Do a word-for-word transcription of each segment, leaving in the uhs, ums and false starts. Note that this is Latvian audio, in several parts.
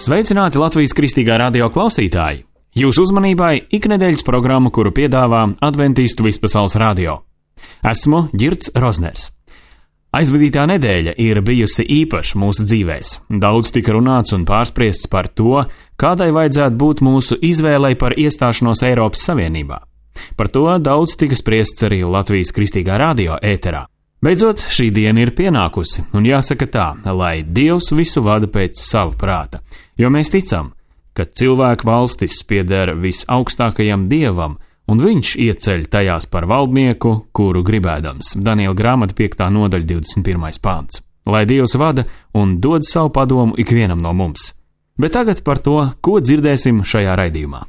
Sveicināti Latvijas Kristīgā radio klausītāji! Jūsu uzmanībai iknedēļas programma, kuru piedāvā Adventīstu vispasaules radio. Esmu Girts Rozners. Aizvadītā nedēļa ir bijusi īpaša mūsu dzīvēs. Daudz tika runāts un pārspriests par to, kādai vajadzētu būt mūsu izvēlei par iestāšanos Eiropas Savienībā. Par to daudz tika spriests arī Latvijas Kristīgā radio ēterā. Beidzot, šī diena ir pienākusi, un jāsaka tā, lai Dievs visu vada pēc sava prāta, jo mēs ticam, ka cilvēku valstis pieder visaugstākajam Dievam, un viņš ieceļ tajās par valdnieku, kuru gribēdams. Daniela grāmata piektā nodaļa divdesmit pirmais pāns. Lai Dievs vada un dod savu padomu ikvienam no mums. Bet tagad par to, ko dzirdēsim šajā raidījumā.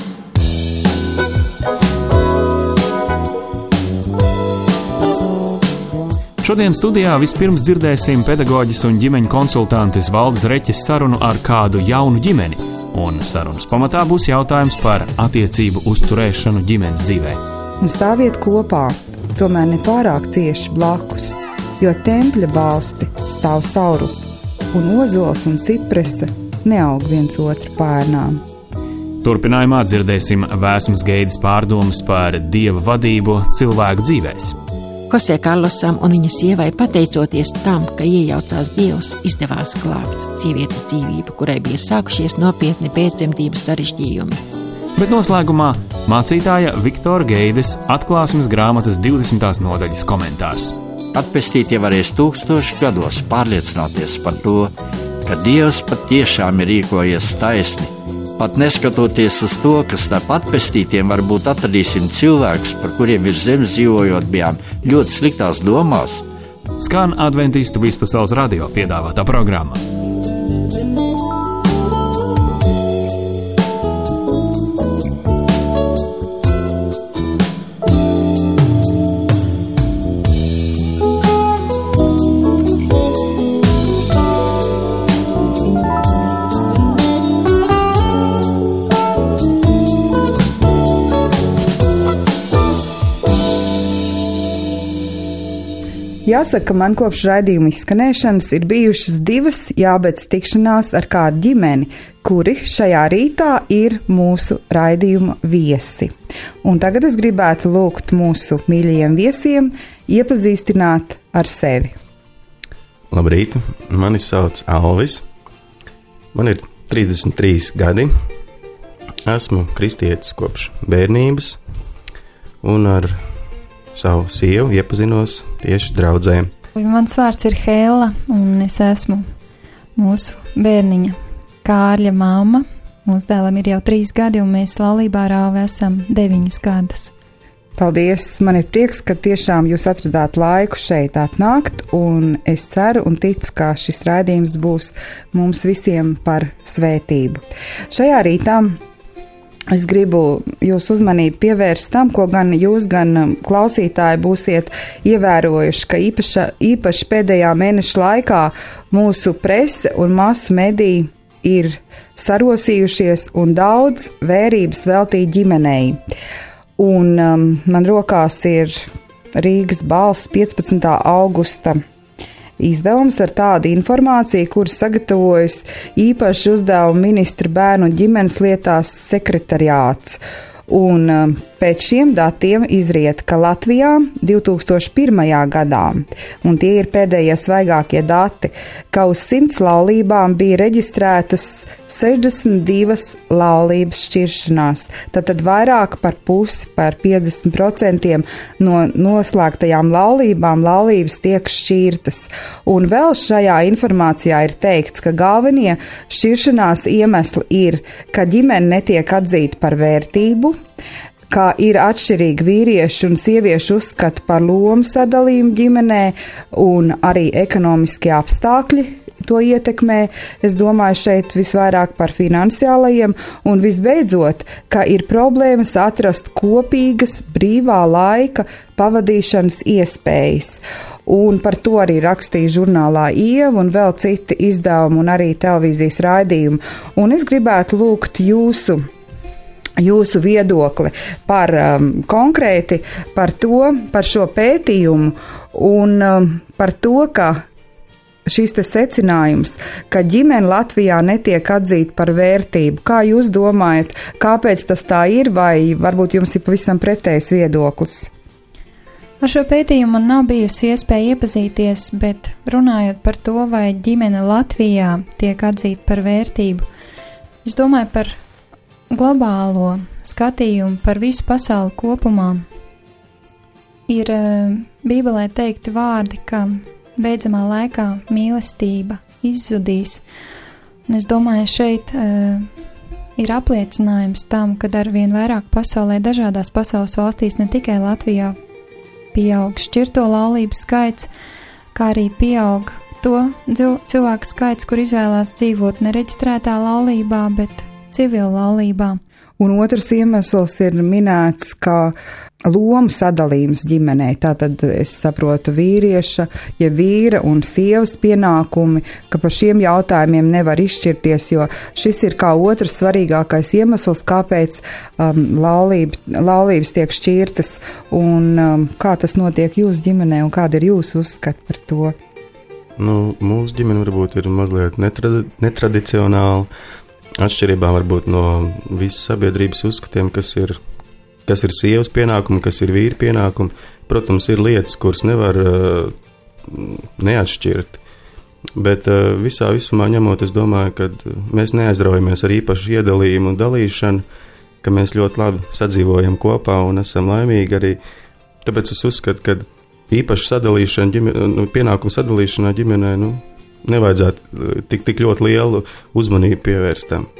Šodien studijā vispirms dzirdēsim pedagoģis un ģimeņu konsultantes Valdes Reķes sarunu ar kādu jaunu ģimeni, un sarunas pamatā būs jautājums par attiecību uzturēšanu ģimenes dzīvē. Un stāviet kopā, tomēr ne pārāk cieši blakus, jo tempļa balsti stāv saurup, un ozols un cipresa neaug viens otru pērnām. Turpinājumā dzirdēsim Vēsmas Geidas pārdomas par Dieva vadību cilvēku dzīvēs. Jose Karlosam un viņa sievai pateicoties tam, ka iejaucās Dievs, izdevās glābt sievietes dzīvību, kurai bija sākušies nopietni pēcdzemdības sarežģījumi. Bet noslēgumā mācītāja Viktora Geides atklāsmes grāmatas divdesmitās nodaļas komentārs. Atpestītie varēs tūkstoši gados pārliecināties par to, ka Dievs patiešām ir rīkojies taisni. Pat neskatoties uz to, ka starp atpestītiem varbūt atradīsim cilvēkus, par kuriem ir zemes dzīvojot bijām ļoti sliktās domās. Skan Adventīstu vispasaules radio piedāvātā programma. Jāsaka, man kopš raidījuma izskanēšanas ir bijušas divas jābeidz tikšanās ar kādu ģimeni, kuri šajā rītā ir mūsu raidījuma viesi. Un tagad es gribētu lūgt mūsu mīļajiem viesiem iepazīstināt ar sevi. Labrīt, mani sauc Alvis, man ir trīsdesmit trīs gadi, esmu kristietis kopš bērnības un ar savu sievu iepazinos tieši draudzē. Mans vārds ir Hēla, un es esmu mūsu bērniņa Kārļa mamma. Mūsu dēlam ir jau trīs gadi, un mēs laulībā rāvi esam deviņus gadus. Paldies! Man ir prieks, ka tiešām jūs atradāt laiku šeit atnākt, un es ceru un ticu, ka šis raidījums būs mums visiem par svētību. Šajā rītā es gribu jūsu uzmanību pievērst tam, ko gan jūs, gan klausītāji būsiet ievērojuši, ka īpaši, īpaši pēdējā mēneša laikā mūsu prese un masu mediji ir sarosījušies un daudz vērības veltīt ģimenei. Un um, man rokās ir Rīgas balss piecpadsmitā augusta izdevums ar tādu informāciju, kur sagatavojas īpaši uzdevumu ministra bērnu un ģimenes lietās sekretariāts. Un pēc šiem datiem izriet, ka Latvijā divi tūkstoši pirmajā gadā, un tie ir pēdējie svaigākie dati, ka uz simts laulībām bija reģistrētas sešdesmit divas laulības šķiršanās. Tātad vairāk par pusi, par piecdesmit procentiem no noslēgtajām laulībām laulības tiek šķirtas. Un vēl šajā informācijā ir teikts, ka galvenie šķiršanās iemesli ir, ka ģimene netiek atzīta par vērtību, kā ir atšķirīgi vīriešu un sieviešu uzskati par lomu sadalījumu ģimenē, un arī ekonomiskie apstākļi to ietekmē. Es domāju šeit visvairāk par finansiālajiem, un visbeidzot, ka ir problēmas atrast kopīgas brīvā laika pavadīšanas iespējas. Un par to arī rakstīja žurnālā Ieva un vēl citi izdevumi un arī televīzijas raidījumi. Un es gribētu lūgt jūsu jūsu viedokli par um, konkrēti par to, par šo pētījumu un um, par to, ka šis te secinājums, ka ģimene Latvijā netiek atzīta par vērtību. Kā jūs domājat, kāpēc tas tā ir, vai varbūt jums ir pavisam pretējs viedoklis? Ar šo pētījumu man nav bijusi iespēja iepazīties, bet runājot par to, vai ģimene Latvijā tiek atzīta par vērtību, es domāju par globālo skatījumu par visu pasauli kopumā. Ir uh, Bībelē teikti vārdi, ka beidzamā laikā mīlestība izzudīs. Un es domāju, šeit uh, ir apliecinājums tam, ka arvien vairāk pasaulē, dažādās pasaules valstīs, ne tikai Latvijā, pieaug šķirto laulību skaits, kā arī pieaug to cilvēku skaits, kur izvēlās dzīvot nereģistrētā laulībā, bet civila laulībā. Un otrs iemesls ir minēts, ka lomu sadalījums ģimenei. Tātad es saprotu vīrieša, ja vīra un sievas pienākumi, ka par šiem jautājumiem nevar izšķirties, jo šis ir kā otrs svarīgākais iemesls, kāpēc um, laulība, laulības tiek šķirtas un um, kā tas notiek jūsu ģimenē un kāda ir jūsu uzskata par to? Nu, mūsu ģimene varbūt ir mazliet netradi- netradicionāla, atšķirībā varbūt no visas sabiedrības uzskatiem, kas ir kas ir sievas pienākumi, kas ir vīri pienākumi. Protams, ir lietas, kuras nevar uh, neatšķirt. Bet uh, visā visumā ņemot, es domāju, ka mēs neaizraujamies ar īpašu iedalījumu un dalīšanu, ka mēs ļoti labi sadzīvojam kopā un esam laimīgi arī. Tāpēc es uzskatu, ka īpašu sadalīšanu, ģimene, nu, pienākumu sadalīšanā ģimenē, nu, nevajadzētu tik, tik ļoti lielu uzmanību pievērst tam.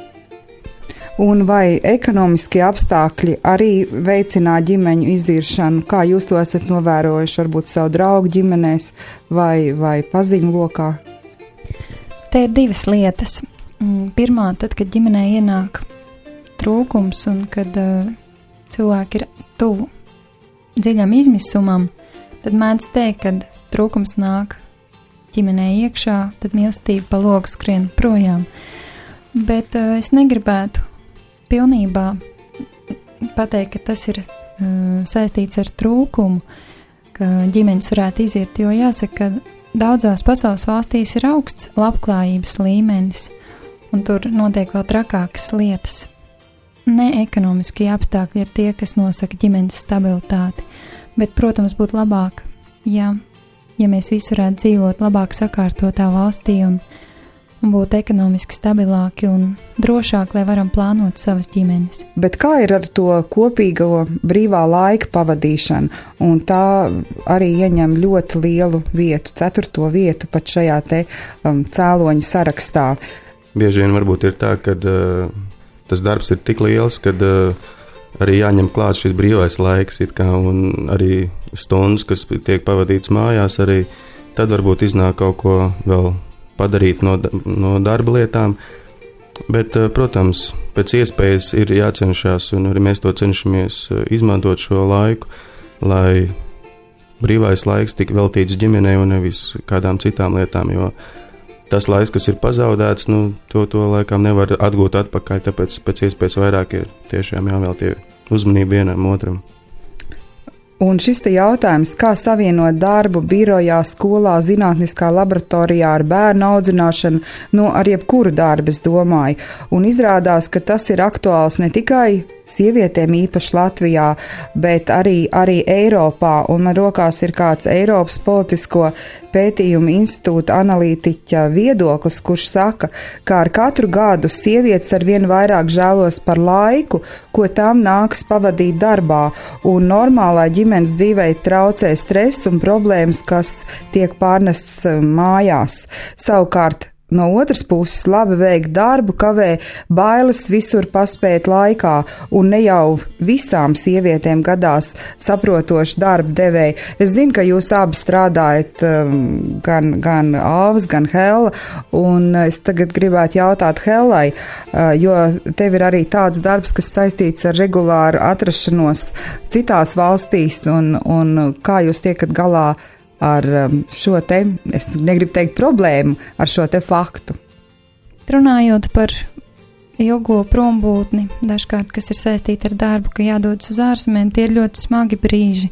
Un vai ekonomiskie apstākļi arī veicinā ģimeņu iziršanu? Kā jūs to esat novērojuši, varbūt savu draugu ģimenēs vai, vai paziņu lokā? Te ir divas lietas. Pirmā, tad, kad ģimenē ienāk trūkums un kad uh, cilvēki ir tuvu dziļam izmisumam, tad mēdz teikt, kad trūkums nāk ģimenē iekšā, tad mīlestība pa logu skrien projām. Bet uh, es negribētu pilnībā pateikt, ka tas ir uh, saistīts ar trūkumu, ka ģimenes varētu iziet, jo jāsaka, ka daudzās pasaules valstīs ir augsts labklājības līmenis, un tur notiek vēl trakākas lietas. Ne ekonomiskie apstākļi ir tie, kas nosaka ģimenes stabilitāti, bet, protams, būtu labāk, ja, ja mēs visi varētu dzīvot labāk sakārtotā valstī un un būt ekonomiski stabilāki un drošāki, lai varam plānot savas ģimenes. Bet kā ir ar to kopīgo brīvā laika pavadīšanu? Un tā arī ieņem ļoti lielu vietu, ceturto vietu pat šajā te um, cēloņu sarakstā. Bieži vien varbūt ir tā, ka uh, tas darbs ir tik liels, ka uh, arī jāņem klāt šis brīvais laiks, it kā, un arī stundas, kas tiek pavadīts mājās, arī tad varbūt iznāk kaut ko vēl padarīt no, no darba lietām, bet, protams, pēc iespējas ir jācenšas, un arī mēs to cenšamies izmantot šo laiku, lai brīvais laiks tik veltīts ģimenei un nevis kādām citām lietām, jo tas laiks, kas ir pazaudēts, nu, to, to laikam nevar atgūt atpakaļ, tāpēc pēc iespējas vairāk ir tiešām jāveltī uzmanību vienam otram. Un šis te jautājums, kā savienot darbu birojā, skolā, zinātniskā laboratorijā ar bērnu audzināšanu, no ar jebkuru darbu, es domāju. Un izrādās, ka tas ir aktuāls ne tikai sievietēm īpaši Latvijā, bet arī, arī Eiropā. Un man rokās ir kāds Eiropas politisko pētījumu institūta analītiķa viedoklis, kurš saka, ka ar katru gadu sievietes arvien vairāk žēlos par laiku, ko tām nāks pavadīt darbā, un normālā ģimenes dzīvei traucē stress un problēmas, kas tiek pārnests mājās. Savukārt, no otras puses, labi veikt darbu kavē bailes visur paspēt laikā, un ne jau visām sievietēm gadās saprotoši darba devēji. Es zinu, ka jūs abi strādājat, gan, gan Alvas, gan Hella, un es tagad gribētu jautāt Hellai, jo tev ir arī tāds darbs, kas saistīts ar regulāru atrašanos citās valstīs, un, un kā jūs tiekat galā ar šo te, es negribu teikt problēmu, ar šo te faktu. Runājot par ilgo prombūtni, dažkārt, kas ir saistīti ar darbu, ka jādodas uz ārzemēm, tie ir ļoti smagi brīži.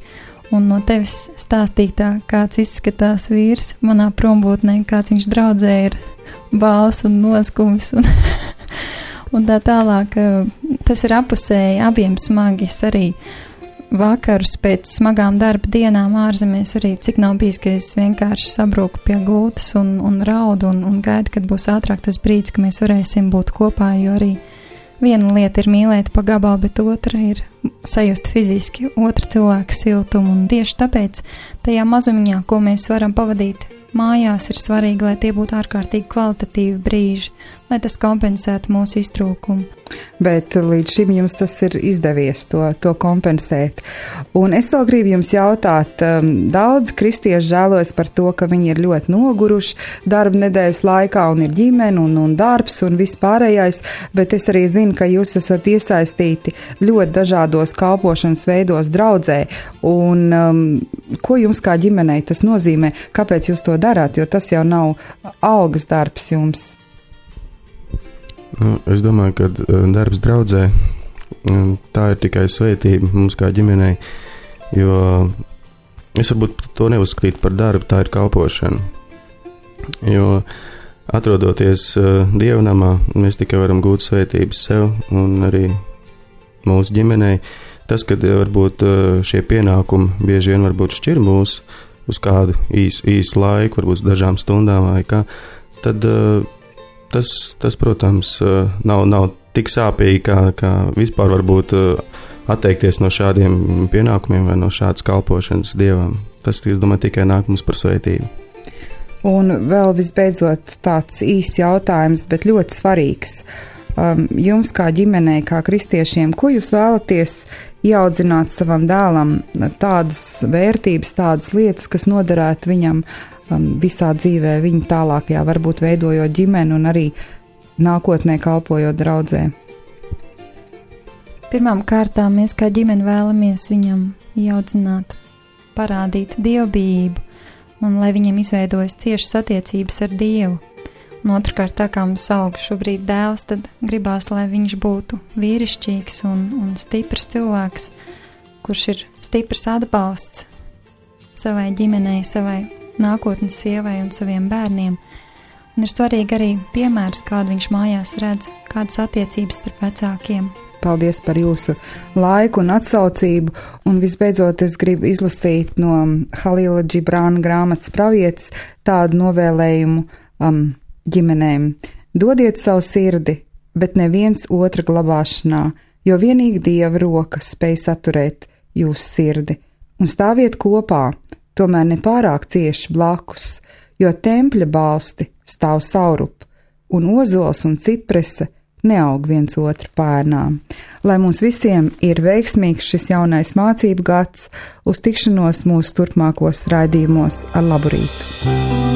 un no tevis stāstītā, kāds izskatās vīrs manā prombūtnē, kāds viņš draudzē ir bāls un noskumis un, un tā tālāk. Tas ir apusēji abiem smagi. Es arī vakarus pēc smagām darba dienām ārzemēs arī cik nav bijis, ka es vienkārši sabrūku pie gultas un, un raudu un, un gaidu, kad būs ātrāk tas brīdis, ka mēs varēsim būt kopā, jo arī viena lieta ir mīlēt pa gabalu, bet otra ir sajust fiziski otra cilvēka siltumu, un tieši tāpēc tajā mazumiņā, ko mēs varam pavadīt mājās, ir svarīgi, lai tie būtu ārkārtīgi kvalitatīvi brīži, lai tas kompensētu mūsu iztrūkumu. Bet līdz šim jums tas ir izdevies to, to kompensēt. Un es vēl gribu jums jautāt, um, daudz kristieši žēlojas par to, ka viņi ir ļoti noguruši darba nedēļas laikā un ir ģimene un, un darbs un viss pārējais, bet es arī zinu, ka jūs esat iesaistīti ļoti dažādos kalpošanas veidos draudzē. Un um, ko jums kā ģimenei tas nozīmē? Kāpēc jūs to darāt? Jo tas jau nav algas darbs jums. Nu, es domāju, ka darbs draudzē tā ir tikai svētība mums kā ģimenei, jo es varbūt to neuzskatītu par darbu, tā ir kalpošana. Jo atrodoties dievnamā, mēs tikai varam gūt svētības sev un arī mūsu ģimenei. Tas, kad varbūt šie pienākumi bieži vien varbūt šķir mūs uz kādu īsu, īsu laiku, varbūt dažām stundām vai kā, tad Tas, tas, protams, nav, nav tik sāpīgi, kā, kā vispār varbūt atteikties no šādiem pienākumiem vai no šādas kalpošanas Dievam. Tas, es domāju, tikai nāk mums par svētību. Un vēl visbeidzot tāds īsts jautājums, bet ļoti svarīgs. Um, jums kā ģimenei, kā kristiešiem, ko jūs vēlaties ieaudzināt savam dēlam, tādas vērtības, tādas lietas, kas noderētu viņam visā dzīvē, viņa tālākajā, varbūt veidojot ģimeni un arī nākotnē kalpojot draudzē? Pirmām kārtām mēs kā ģimeni vēlamies viņam ieaudzināt, parādīt dievbijību un lai viņam izveidojas ciešas attiecības ar Dievu. Un otrkārt, tā kā mums aug šobrīd dēls, tad gribās, lai viņš būtu vīrišķīgs un, un stiprs cilvēks, kurš ir stiprs atbalsts savai ģimenei, savai nākotnes sievai un saviem bērniem. Un ir svarīgi arī piemērs, kādu viņš mājās redz, kādas attiecības starp vecākiem. Paldies par jūsu laiku un atsaucību, un visbeidzot es gribu izlasīt no Halila Džibrāna grāmatas Pravietis tādu novēlējumu um, ģimenēm. Dodiet savu sirdi, bet neviens otra glabāšanā, jo vienīgi Dieva roka spēj saturēt jūsu sirdi, un stāviet kopā, tomēr nepārāk cieši blakus, jo tempļa balsti stāv saurup, un ozols un ciprese neaug viens otru pērnā. Lai mums visiem ir veiksmīgs šis jaunais mācību gads, uz tikšanos mūsu turpmākos raidījumos ar labu rītu.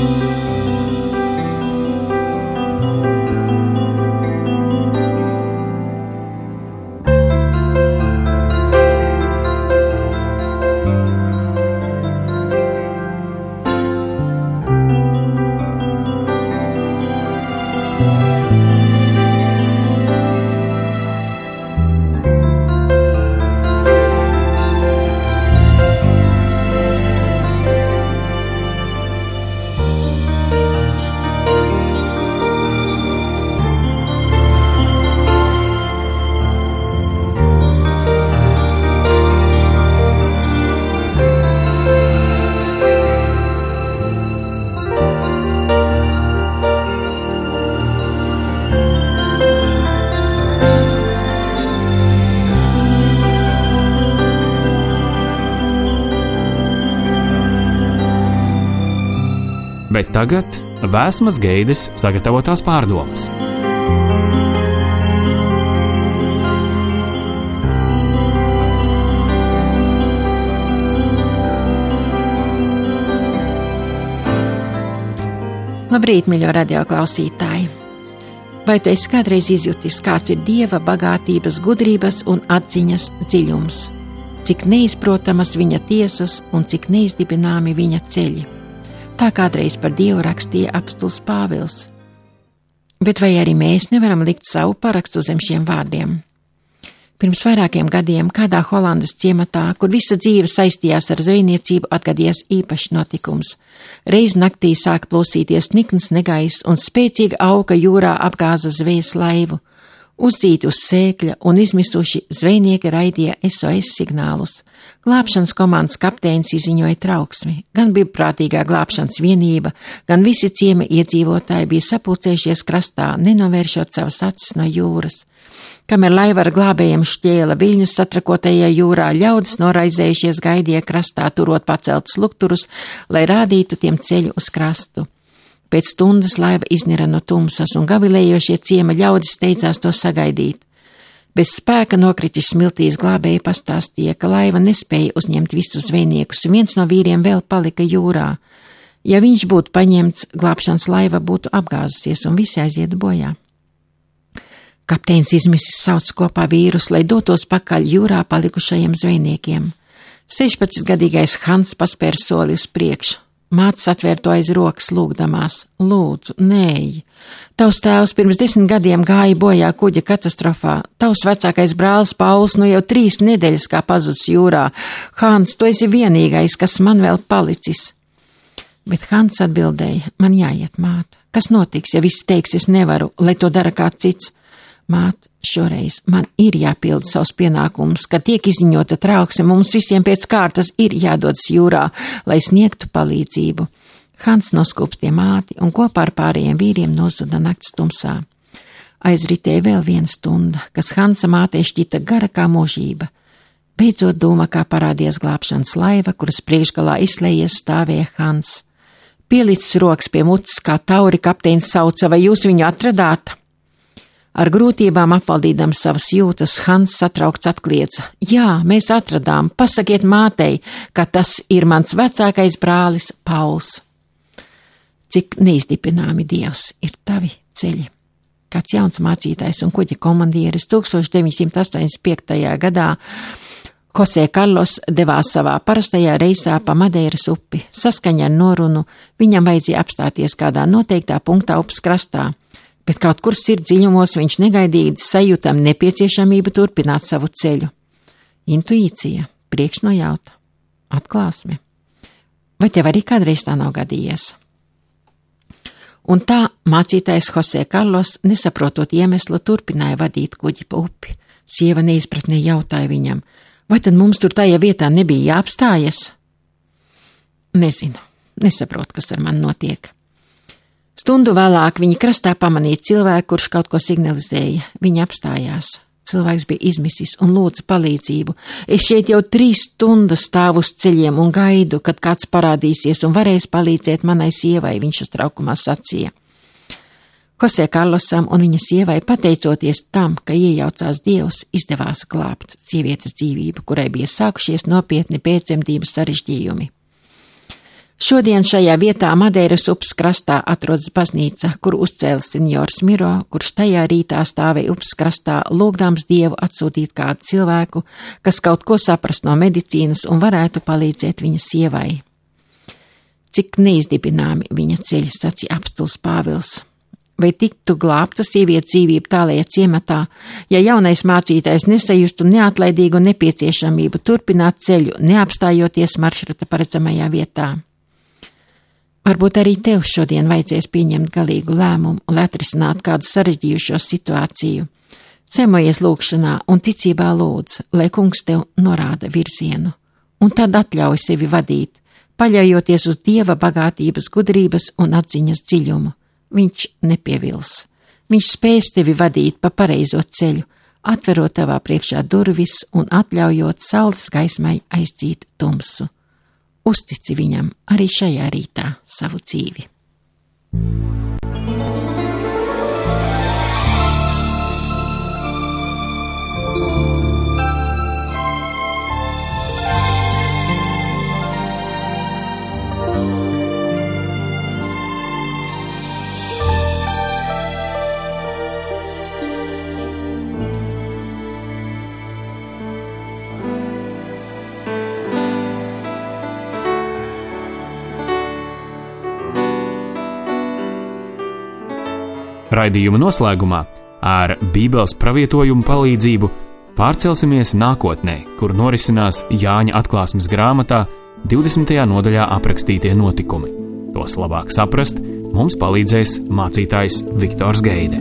Bet tagad Vēsmas Geides sagatavotās pārdomas. Labrīt, mīļo radioklausītāji! Vai tu esi kādreiz izjutis, kāds ir Dieva bagātības, gudrības un atziņas dziļums? Cik neizprotamas viņa tiesas un cik neizdibināmi viņa ceļi? Tā kādreiz par Dievu rakstīja apstuls Pāvils. Bet vai arī mēs nevaram likt savu parakstu zem šiem vārdiem? Pirms vairākiem gadiem kādā Holandas ciematā, kur visa dzīve saistījās ar zvejniecību, atgadījās īpašs notikums. Reiz naktī sāka plosīties nikns negaiss un spēcīga auga jūrā apgāza zvejas laivu. Uzdzīti uz sēkļa un izmisuši zvejnieki raidīja S O S signālus. Glābšanas komandas kapteinis izziņoja trauksmi. Gan brīvprātīgā glābšanas vienība, gan visi ciema iedzīvotāji bija sapulcējušies krastā, nenovēršot savas acis no jūras. Kamēr laiva ar glābējiem šķēla viļņus satrakotajā jūrā, ļaudis noraizējušies gaidīja krastā, turot paceltus lukturus, lai rādītu tiem ceļu uz krastu. Pēc stundas laiva iznira no tumsas, un gavilējošie ciema ļaudis steidzās to sagaidīt. Bez spēka nokritis smiltīs glābēji pastāstīja, ka laiva nespēja uzņemt visus zvejniekus, un viens no vīriem vēl palika jūrā. Ja viņš būtu paņemts, glābšanas laiva būtu apgāzusies, un visi aizietu bojā. Kapteinis izmisis sauc kopā vīrus, lai dotos pakaļ jūrā palikušajiem zvejniekiem. sešpadsmitgadīgais Hans paspēra soli uz priekšu. Mātes atvērto aiz rokas lūgdamās: lūdzu, nēj. Tavs tēvs pirms desmit gadiem gāja bojā kuģa katastrofā. Tavs vecākais brālis Pauls nu jau trīs nedēļas kā pazudis jūrā. Hans, tu esi vienīgais, kas man vēl palicis. Bet Hans atbildēja: man jāiet, māt. Kas notiks, ja viss teiks, es nevaru, lai to dara kāds cits? Māt, šoreiz man ir jāpilda savus pienākumus, kad tiek izziņota trauksme, mums visiem pēc kārtas ir jādodas jūrā, lai sniegtu palīdzību. Hans noskūpstie māti un kopā ar pārējiem vīriem nozuda nakts tumsā. Aizritēja vēl viena stunda, kas Hansa mātei šķita gara kā mūžība. Beidzot dūma, kā parādījās glābšanas laiva, kuras priekšgalā izslējies stāvēja Hans. Pielicis rokas pie mutes, kā tauri, kapteinis sauca: vai jūs viņu atradāt? Ar grūtībām apvaldīdams savas jūtas, Hans satraukts atkliedza: jā, mēs atradām, pasakiet mātei, ka tas ir mans vecākais brālis Pauls. Cik neizdibināmi Dievs ir tavi ceļi. Kāds jauns mācītājs un kuģa komandieris tūkstoš deviņsimt astoņdesmit piektajā gadā Jose Carlos devās savā parastajā reisā pa Madeiras upi. Saskaņa ar norunu viņam vajadzēja apstāties kādā noteiktā punktā upes krastā, bet kaut kur sirds dziļumos viņš negaidīgi sajūtam nepieciešamību turpināt savu ceļu. Intuīcija, priekšnojauta, atklāsme. Vai tev arī kādreiz tā nav gadījies? Un tā mācītājs Jose Carlos, nesaprotot iemeslu, turpināja vadīt kuģi pa upi. Sieva neizpratnē jautāja viņam: vai tad mums tur tajā vietā nebija jāapstājas? Nezinu, nesaprotu, kas ar mani notiek. Stundu vēlāk viņi krastā pamanīja cilvēku, kurš kaut ko signalizēja. Viņi apstājās. Cilvēks bija izmisis un lūdza palīdzību. Es šeit jau trīs stundas stāvu uz ceļiem un gaidu, kad kāds parādīsies un varēs palīdzēt manai sievai, viņš uztraukumā sacīja. Jose Carlosam un viņa sievai, pateicoties tam, ka iejaucās Dievs, izdevās glābt sievietes dzīvību, kurai bija sākušies nopietni pēcdzemdību sarežģījumi. Šodien šajā vietā Madeiras upes krastā atrodas baznīca, kur uzcēlis senjors Miro, kurš tajā rītā stāvēja upes krastā, lūgdams Dievu atsūtīt kādu cilvēku, kas kaut ko saprast no medicīnas un varētu palīdzēt viņa sievai. Cik neizdibināmi viņa ceļi, sacīja apstuls Pāvils. Vai tiktu glābta sievietes dzīvība tālajā ciematā, ja jaunais mācītājs nesajustu neatlaidīgu nepieciešamību turpināt ceļu, neapstājoties maršruta paredzamajā vietā? Varbūt arī tev šodien vajadzēs pieņemt galīgu lēmumu, lai atrisinātu kādu sarežģījušo situāciju. Semojies lūgšanā un ticībā lūdz, lai kungs tev norāda virzienu, un tad atļauj sevi vadīt, paļaujoties uz Dieva bagātības, gudrības un atziņas dziļumu. Viņš nepievils. Viņš spēs tevi vadīt pa pareizo ceļu, atverot tavā priekšā durvis un atļaujot saules gaismai aizdzīt tumsu. Uztici viņam arī šajā rītā savu dzīvi. Raidījuma noslēgumā ar Bībeles pravietojumu palīdzību pārcelsimies nākotnē, kur norisinās Jāņa atklāsmes grāmatā divdesmitajā nodaļā aprakstītie notikumi. Tos labāk saprast mums palīdzēs mācītājs Viktors Geide.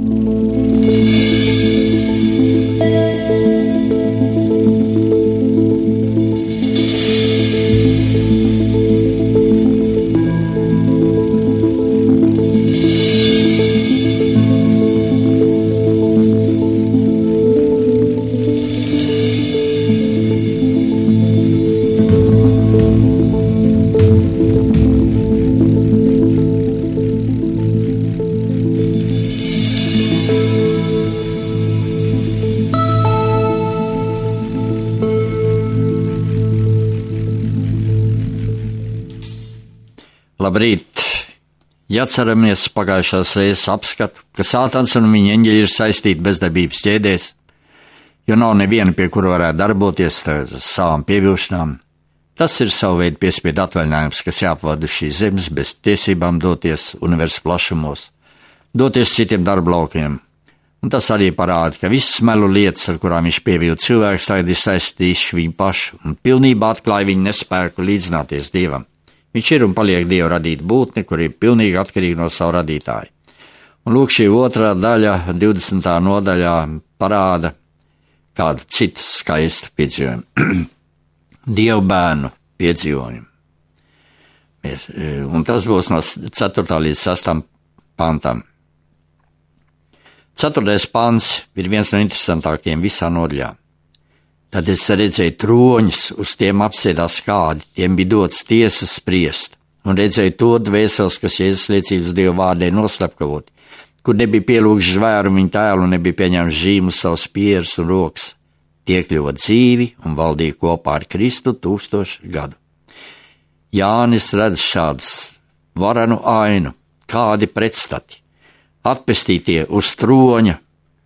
Labrīt! Ja atceramies pagājušās reizes apskatu, ka Sātans un viņa eņģeļi ir saistīti bezdarbības ķēdēs, jo nav neviena, pie kura varētu darboties ar savām pievilšanām, tas ir savu veidu piespiedu atvaļinājums, kas jāpavada šīs zemes bez tiesībām doties universa plašumos, doties citiem darba laukiem. Un tas arī parāda, ka visas melu lietas, ar kurām viņš pievilda cilvēks, tagad ir saistījuši viņu pašu un pilnībā atklāja viņu nespēku līdzināties Dievam. Viņš ir un paliek Dieva radīta būtne, kur ir pilnīgi atkarīga no savu radītāju. Un lūk, šī otrā daļa, divdesmitā nodaļā, parāda kādu citu skaistu piedzīvojumu. Dieva bērnu piedzīvojumu. Un tas būs no ceturtā līdz sastam pantam. Ceturtais pants ir viens no interesantākajiem visā nodaļā. Tad es redzēju troņus, uz tiem apsēdās kādi, tiem bija dots tiesas spriest, un redzēju to dvēseles, kas Jēzus liecības Dieva vārdē noslepkavoti, kur nebija pielūgts zvēru viņa tēlu, nebija pieņemts žīmu savus pierus un rokas. Tie kļuva dzīvi un valdīja kopā ar Kristu tūkstošu gadu. Jānis redz šādus varenu ainu, kādi pretstati, atpestītie uz troņa,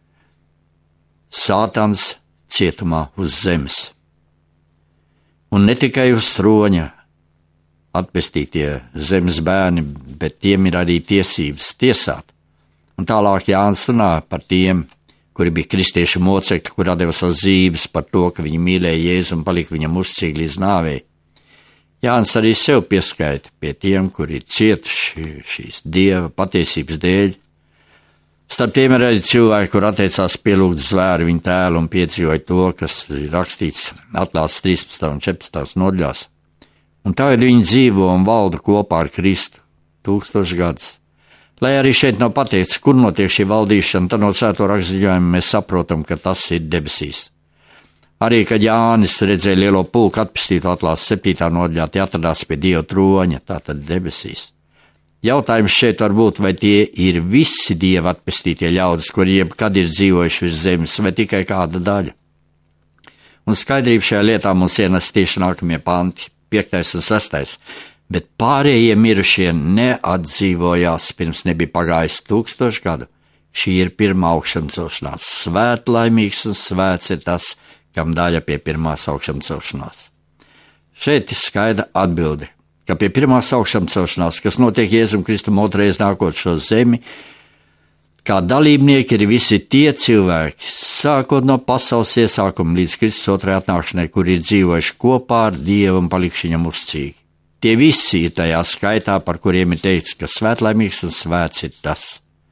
Sātans cietumā uz zemes. Un ne tikai uz troņa atpestītie zemes bērni, bet tiem ir arī tiesības tiesāt. Un tālāk Jānis runā par tiem, kuri bija kristiešu mocekļi, kur atdeva savas dzīves par to, ka viņi mīlēja Jēzu un palika viņam uzticīgi līdz nāvei. Jānis arī sev pieskaita pie tiem, kuri ir cietuši šīs Dieva patiesības dēļ. Starp tiem ir arī cilvēki, kur atteicās pielūgt zvēru viņa tēlu un piedzīvoja to, kas ir rakstīts atklāsmes trīspadsmitā un četrpadsmitā nodaļās. Un tagad viņi dzīvo un valda kopā ar Kristu tūkstošu gadus. Lai arī šeit nav pateikts, kur notiek šī valdīšana, tad no svēto rakstījuma mēs saprotam, ka tas ir debesīs. Arī, kad Jānis redzēja lielo pulku atpestītu atklāsmes septītā nodaļā, tie atradās pie Dieva troņa, tātad debesīs. Jautājums šeit var būt, vai tie ir visi Dieva atpestītie ļaudis, kuri jebkad ir dzīvojuši virs zemes, vai tikai kāda daļa. Un skaidrība šajā lietā mums ienes tieši nākamie panti, piektais un sestais, bet pārējie mirušie neatdzīvojās, pirms nebija pagājis tūkstoši gadu. Šī ir pirmā augšām celšanās. Svētlaimīgs un svēts ir tas, kam daļa pie pirmās augšām celšanās. Šeit ir skaidra atbilde, ka pie pirmās augšām celšanās, kas notiek Jēzum Kristum otrais nākot šo zemi, kā dalībnieki ir visi tie cilvēki, sākot no pasaules iesākuma līdz Kristus otrajai atnākšanai, kur ir dzīvojuši kopā ar Dievu un palikuši viņam uzticīgi. Tie visi ir tajā skaitā, par kuriem ir teikts, ka svētlaimīgs un svēts ir tas.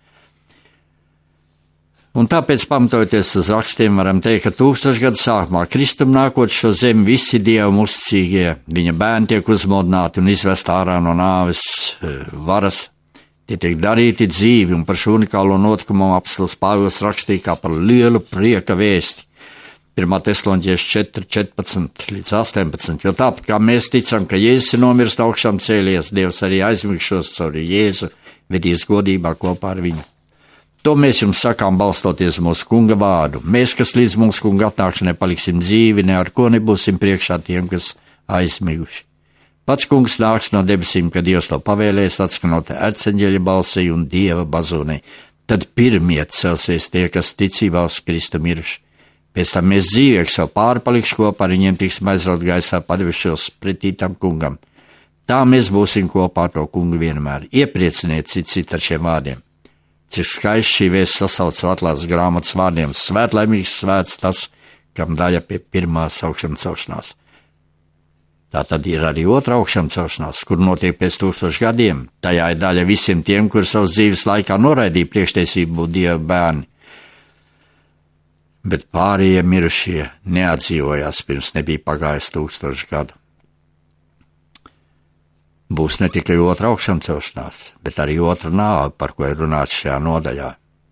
Un tāpēc, pamatojoties uz rakstiem, varam teikt, ka tūkstošu gadu sākumā Kristum nākot šo zemi visi Dievam uzticīgie, viņa bērni tiek uzmodināti un izvest ārā no nāves varas. Tie tiek darīti dzīvi, un par šo unikālo notikumu apostols Pāvils rakstīja kā par lielu prieka vēsti. pirmā Tesaloņķiešu četri, četrpadsmit līdz astoņpadsmit, jo tāpat kā mēs ticam, ka Jēzus ir nomiris no augšām cēlies, Dievs arī aizmigšos caur Jēzu, vedīs godībā kopā ar viņu. To mēs jums sakām, balstoties mūsu kunga vārdu. Mēs, kas līdz mūsu kunga atnākšanai paliksim dzīvi, ne ar ko nebūsim priekšā tiem, kas aizmiguši. Pats kungs nāks no debesīm, kad Dievs to pavēlēs, atskanot erceņģeļa balsī un Dieva bazūnei. Tad pirmie celsies tie, kas ticībā uz Kristu miruši. Pēc tam mēs dzīvieki savu pārpalikšu kopā ar viņiem tiksim aizraut gaisā, padevušos pretī tam kungam. Tā mēs būsim kopā ar to kungu vienmēr. Ieprieciniet cit citu ar šiem vārdiem. Cik skaisti šī vēsts sasauc atklāsmes grāmatas vārdiem. Svētlaimīgs svēts tas, kam daļa pie pirmās augšām celšanās. Tā tad ir arī otra augšām celšanās, kur notiek pēc tūkstošu gadiem. Tajā ir daļa visiem tiem, kur savas dzīves laikā noraidīja priekštiesību būt Dieva bērni. Bet pārējie mirušie neatdzīvojās, pirms nebija pagājis tūkstošu gadu. Būs ne tikai otra augšām celšanās, bet arī otra nāve, par ko ir runāts šajā nodaļā.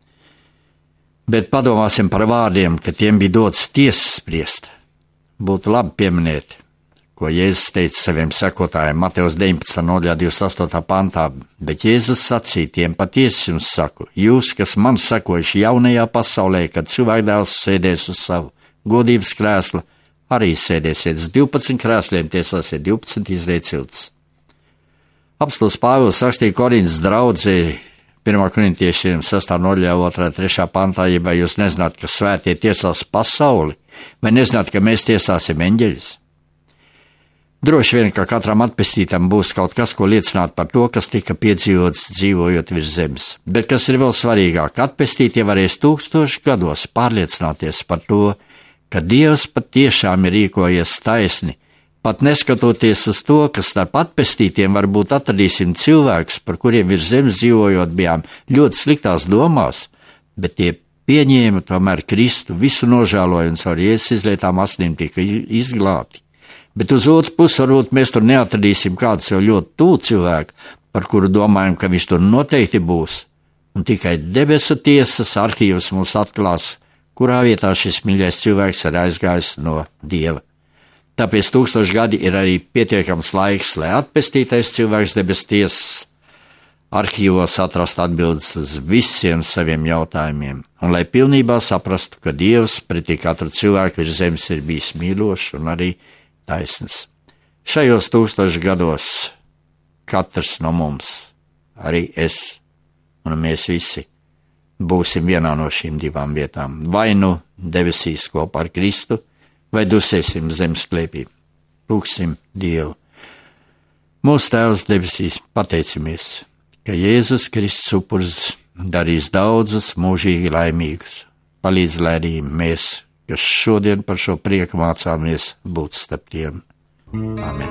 Bet padomāsim par vārdiem, ka tiem bija dots tiesas spriest. Būtu labi pieminēt, ko Jēzus teica saviem sekotājiem Matejos deviņpadsmitā nodaļā divdesmit astotā pantā, bet Jēzus sacīja tiem patiesi jums saku, jūs, kas man sekojuši jaunajā pasaulē, kad cilvēkdēls sēdēs uz savu godības krēsla, arī sēdēsiet uz divpadsmit krēsliem, tiesāsiet divpadsmit Izraēļa ciltis. Apostuls Pāvils rakstīja Korintas draudzē pirmā korintiešiem sestā nodaļā otrā trešā pantā, ja vai jūs nezināt, ka svētie tiesās pasauli, vai nezināt, ka mēs tiesāsim eņģeļus? Droši vien, ka katram atpestītam būs kaut kas, ko liecināt par to, kas tika piedzīvots dzīvojot virs zemes. Bet kas ir vēl svarīgāk, atpestītie varēs tūkstoši gados pārliecināties par to, ka Dievs patiešām ir rīkojies taisni, pat neskatoties uz to, ka starp atpestītiem varbūt atradīsim cilvēkus, par kuriem virs zemes dzīvojot bijām ļoti sliktās domās, bet tie pieņēma tomēr Kristu, visu nožēloja un caur Jēzus izlietām asinīm tika izglābti. Bet uz otru pusi varbūt mēs tur neatradīsim kādu sev ļoti tūlu cilvēku, par kuru domājam, ka viņš tur noteikti būs. Un tikai debesu tiesas arhīvs mums atklās, kurā vietā šis mīļais cilvēks ir aizgājis no Dieva. Tāpēc tūkstoši gadi ir arī pietiekams laiks, lai atpestītais cilvēks debesu tiesas arhīvos atrast atbildes uz visiem saviem jautājumiem, un lai pilnībā saprastu, ka Dievs pretī katru cilvēku virs zemes ir bijis mīlošs un arī taisns. Šajos tūkstošu gados katrs no mums, arī es un mēs visi, būsim vienā no šīm divām vietām. Vai nu debesīs kopā ar Kristu, vai dusēsim zemes klēpī. Lūksim Dievu. Mūsu Tēvs debesīs, pateicamies, ka Jēzus Kristus upuris darīs daudzus mūžīgi laimīgus. Palīdz, lai arī mēs, kas šodien par šo prieku mācāmies būt starp tiem. Amen.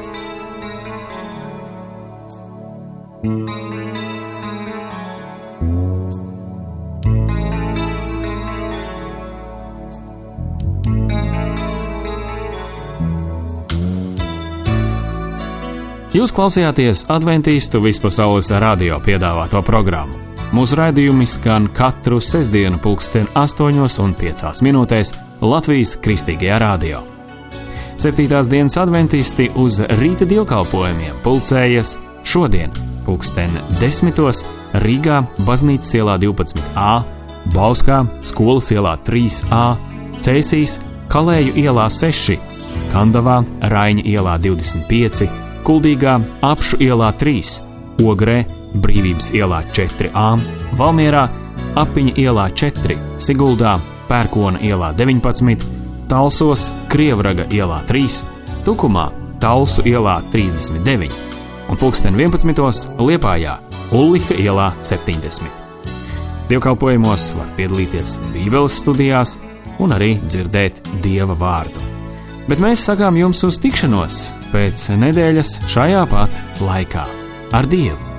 Jūs klausījāties Adventistu vispasaules radio piedāvāto programmu. Mūsu raidījumi skan katru sestdienu pulksten astoņos un piecās minūtēs Latvijas Kristīgajā radio. Septītās dienas adventisti uz rīta dievkalpojumiem pulcējas šodien pulksten desmitos Rīgā Baznīcas ielā divpadsmit A, Bauskā Skolas ielā trīs A, Cēsīs Kalēju ielā seši, Kandavā Raiņa ielā divdesmit pieci, Kuldīgā Apšu ielā trīs, Ogrē Brīvības ielā četri A, Valmierā Apiņa ielā četri, Siguldā Pērkona ielā deviņpadsmit, Talsos Krievraga ielā trīs, Tukumā Talsu ielā trīsdesmit deviņi un pulksten vienpadsmitos Liepājā Ulliha ielā septiņdesmit. Dievkalpojumos var piedalīties Bībeles studijās un arī dzirdēt Dieva vārdu. Bet mēs sakām jums uz tikšanos pēc nedēļas šajā pat laikā. Ar Dievu!